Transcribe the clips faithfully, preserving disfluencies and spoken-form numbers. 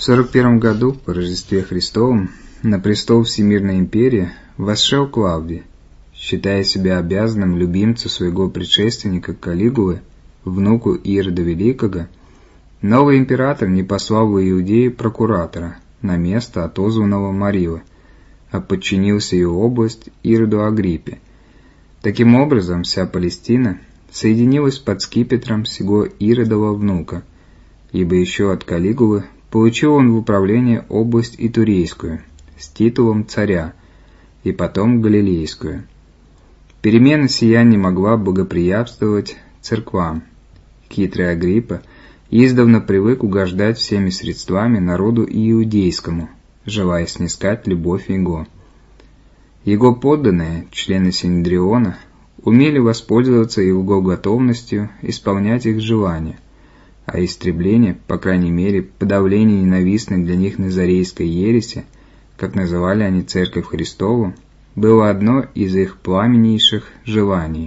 В сорок первом году, по Рождестве Христовом, на престол Всемирной империи восшел Клавдий, считая себя обязанным любимцу своего предшественника Калигулы, внуку Ирода Великого. Новый император не послал в Иудею прокуратора на место отозванного Марила, а подчинился ее область Ироду Агриппе. Таким образом, вся Палестина соединилась под скипетром сего Иродова внука, ибо еще от Калигулы получил он в управление область Итурейскую с титулом царя, и потом Галилейскую. Перемена сия не могла благоприятствовать церквам. Хитрый Агриппа издавна привык угождать всеми средствами народу иудейскому, желая снискать любовь его. Его подданные, члены Синедриона, умели воспользоваться его готовностью исполнять их желания, а истребление, по крайней мере, подавление ненавистной для них назарейской ереси, как называли они Церковь Христову, было одно из их пламеннейших желаний.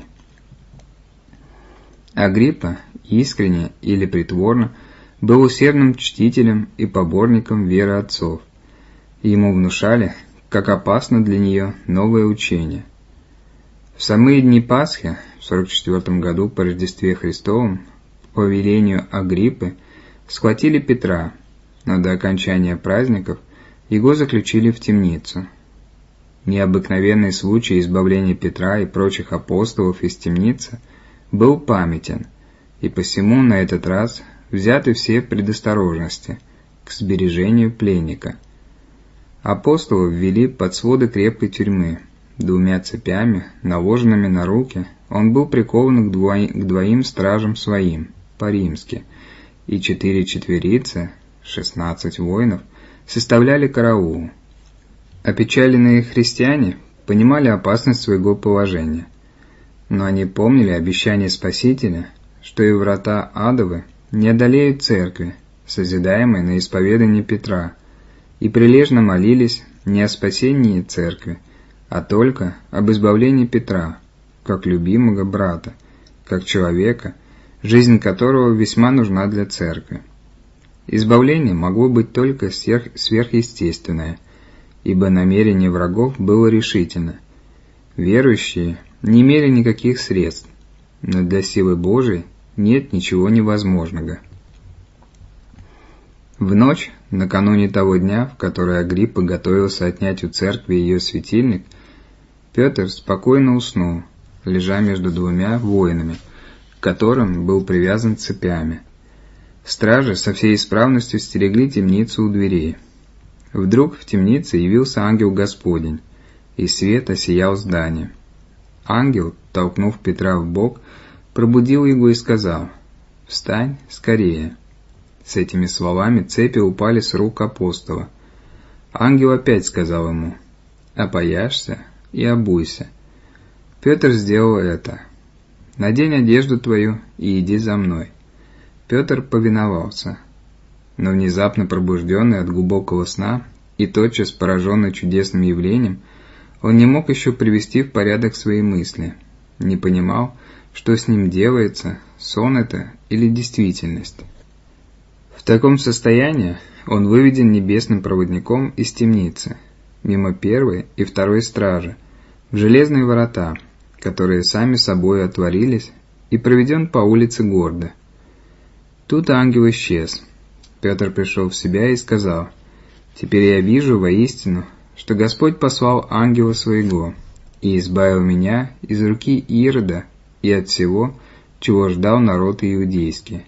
Агриппа, искренне или притворно, был усердным чтителем и поборником веры отцов. Ему внушали, как опасно для нее новое учение. В самые дни Пасхи, в сорок четвертом году по Рождестве Христовом, по велению Агриппы, схватили Петра, но до окончания праздников его заключили в темницу. Необыкновенный случай избавления Петра и прочих апостолов из темницы был памятен, и посему на этот раз взяты все предосторожности к сбережению пленника. Апостолов ввели под своды крепкой тюрьмы. Двумя цепями, наложенными на руки, он был прикован к, двои, к двоим стражам своим, по-римски, и четыре четверицы, шестнадцать воинов, составляли караул. Опечаленные христиане понимали опасность своего положения, но они помнили обещание Спасителя, что и врата адовы не одолеют церкви, созидаемой на исповедании Петра, и прилежно молились не о спасении церкви, а только об избавлении Петра, как любимого брата, как человека, жизнь которого весьма нужна для церкви. Избавление могло быть только сверх, сверхъестественное, ибо намерение врагов было решительно. Верующие не имели никаких средств, но для силы Божией нет ничего невозможного. В ночь, накануне того дня, в который Агриппа готовился отнять у церкви ее светильник, Петр спокойно уснул, лежа между двумя воинами, к которым был привязан цепями. Стражи со всей исправностью стерегли темницу у дверей. Вдруг в темнице явился ангел Господень, и свет осиял здание. Ангел, толкнув Петра в бок, пробудил его и сказал: «Встань скорее». С этими словами цепи упали с рук апостола. Ангел опять сказал ему: «Опояшься и обуйся». Петр сделал это. «Надень одежду твою и иди за мной». Петр повиновался. Но внезапно пробужденный от глубокого сна и тотчас пораженный чудесным явлением, он не мог еще привести в порядок свои мысли, не понимал, что с ним делается, сон это или действительность. В таком состоянии он выведен небесным проводником из темницы, мимо первой и второй стражи, в железные ворота, которые сами собой отворились, и проведен по улице города. Тут ангел исчез. Петр пришел в себя и сказал: «Теперь я вижу воистину, что Господь послал ангела своего и избавил меня из руки Ирода и от всего, чего ждал народ иудейский».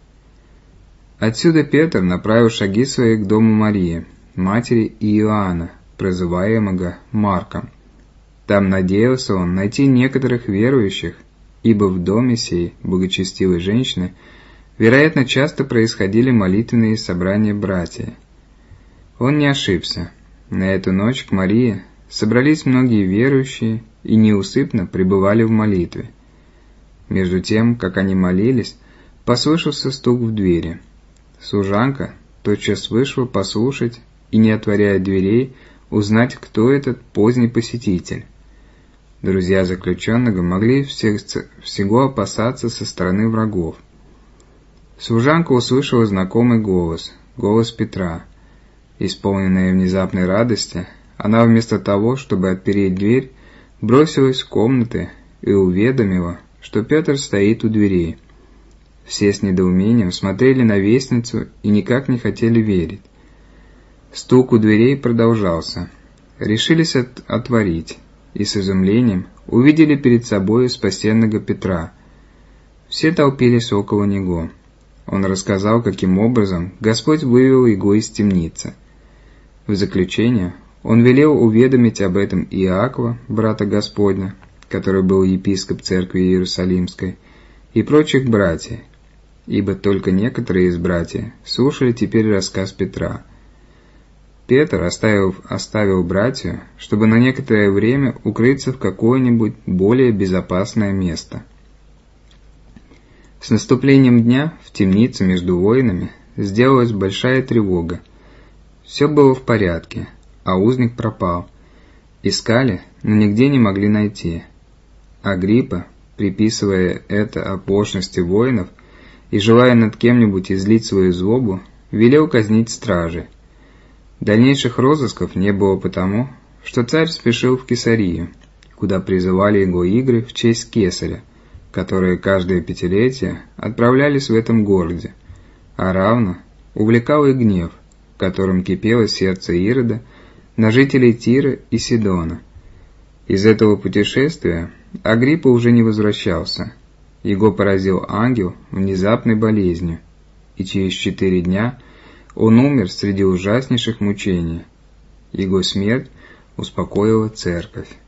Отсюда Петр направил шаги свои к дому Марии, матери Иоанна, прозываемого Марком. Там надеялся он найти некоторых верующих, ибо в доме сей благочестивой женщины, вероятно, часто происходили молитвенные собрания братьев. Он не ошибся. На эту ночь к Марии собрались многие верующие и неусыпно пребывали в молитве. Между тем, как они молились, послышался стук в двери. Служанка тотчас вышла послушать и, не отворяя дверей, узнать, кто этот поздний посетитель. Друзья заключенного могли всего опасаться со стороны врагов. Служанка услышала знакомый голос, голос Петра. Исполненная внезапной радости, она вместо того, чтобы отпереть дверь, бросилась в комнаты и уведомила, что Петр стоит у дверей. Все с недоумением смотрели на вестницу и никак не хотели верить. Стук у дверей продолжался. Решились от отворить, и с изумлением увидели перед собой спасенного Петра. Все толпились около него. Он рассказал, каким образом Господь вывел его из темницы. В заключение он велел уведомить об этом Иакова, брата Господня, который был епископ церкви Иерусалимской, и прочих братьев, ибо только некоторые из братьев слушали теперь рассказ Петра. Петр оставил, оставил братью, чтобы на некоторое время укрыться в какое-нибудь более безопасное место. С наступлением дня в темнице между воинами сделалась большая тревога. Все было в порядке, а узник пропал. Искали, но нигде не могли найти. Агриппа, приписывая это оплошности воинов и желая над кем-нибудь излить свою злобу, велел казнить стражей. Дальнейших розысков не было потому, что царь спешил в Кесарию, куда призывали его игры в честь кесаря, которые каждое пятилетие отправлялись в этом городе, а равно увлекал их гнев, которым кипело сердце Ирода на жителей Тира и Сидона. Из этого путешествия Агриппа уже не возвращался. Его поразил ангел внезапной болезнью, и через четыре дня он умер среди ужаснейших мучений. Его смерть успокоила церковь.